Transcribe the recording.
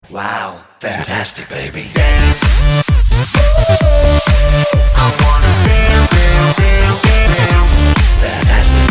Wow, fantastic, baby. Dance. I wanna dance, dance, dance, dance. Fantastic.